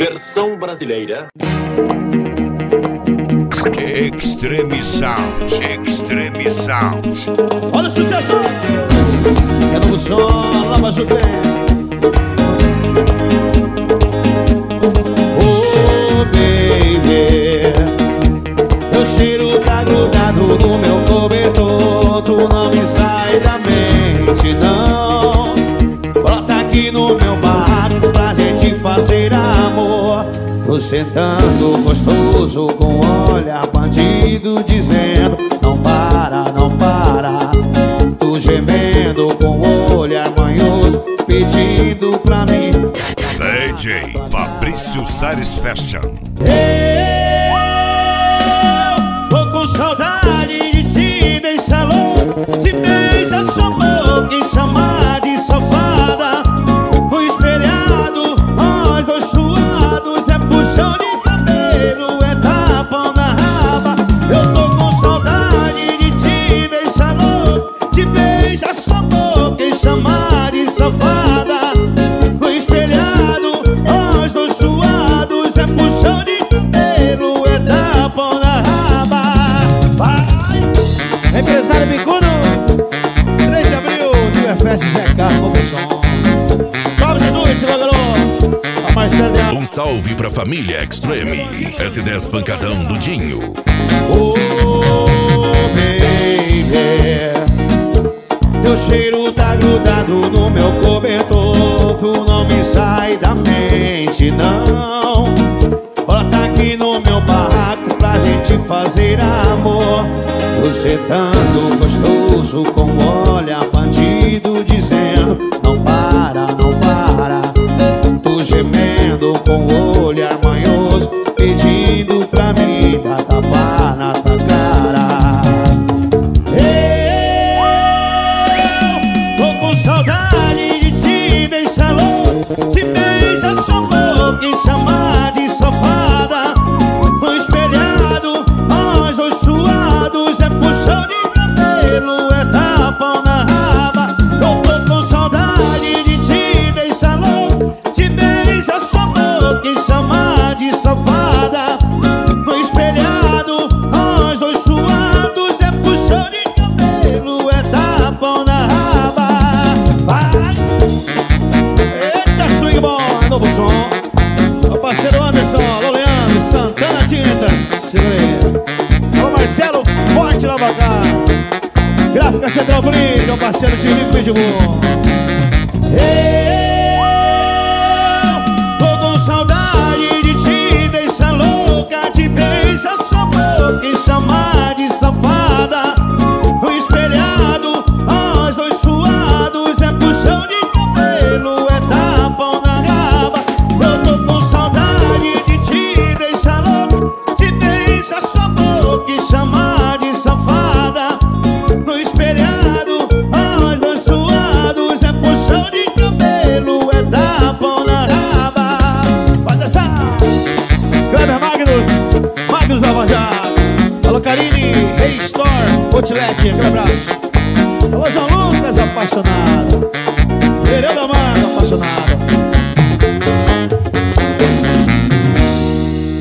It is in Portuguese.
Versão brasileira. Extreme Sound, Extreme Sound. Olha o sucesso! É novo som, Lava Juquém. Oh, baby, teu cheiro tá grudado no meu cobertor. Tu não me sai da mente, não. Brota aqui no meu barraco pra gente fazer amor. Tô sentando gostoso com olhar bandido, dizendo não para, não para. Tô gemendo com olhar manhoso, pedindo pra mim. DJ Fabrício Sares Fashion. Eu tô com saudade de te beijar louco, te beija sua boca e chamar de safada. No espelhado, nós dois suados, é puxão de cabelo, é tapão na raba. Eu tô com saudade de te beijar louco, te beija sua boca e chamar de safada. No espelhado, nós dois suados, é puxão de cabelo, é tapão na raba. Vai! Empresário Bicudo, 3 de abril, Fest Zé Carlos, novo som. Vamos, Jesus, se galera. A Marcela. Um salve pra família Extreme. S10 Pancadão do Dinho. Oh, baby, teu cheiro tá grudado no meu cobertor. Tu não me sai da mente, não. Bota aqui no meu barraco pra gente fazer amor. Tô sentando gostoso com olhar bandido, dizendo não para, não para. Tô gemendo com olhar manhoso, pedindo pra mim dar tapa na tua cara. Eu tô com saudade de te beijar louco, te beija sua boca e chamar de safada. No espelhado, nós dois suados, é puxão de cabelo, é tapão na raba. Eu tô com saudade de te beijar louco, te beija sua boca e chamar de safada. No espelhado, nós dois suados, é puxão de cabelo, é tapão na raba. Vai! Eita, swing bom, novo som. Meu parceiro Anderson, alô Leandro, Santana Tintas, segura aí. Alô Marcelo, forte Lavacar. Gráfica Central Blitz, é o parceiro de Lico Pitbull. Eu tô com saudade de te deixar louca, te beijar sua boca e chamar de safada. No espelhado, nós dois suados, é puxão de cabelo, é tapão na raba. Eu tô com saudade de te deixar louca, te beijar sua boca e chamar de safada. No espelhado, nós dois suados, é puxão de cabelo, é tapão na raba. Vai dançar! Kleber Magnus Nova Jato. Alô Karine, Hey Store, Outlet, aquele abraço. Alô João Lucas, apaixonado. Vereu da Manga, apaixonado.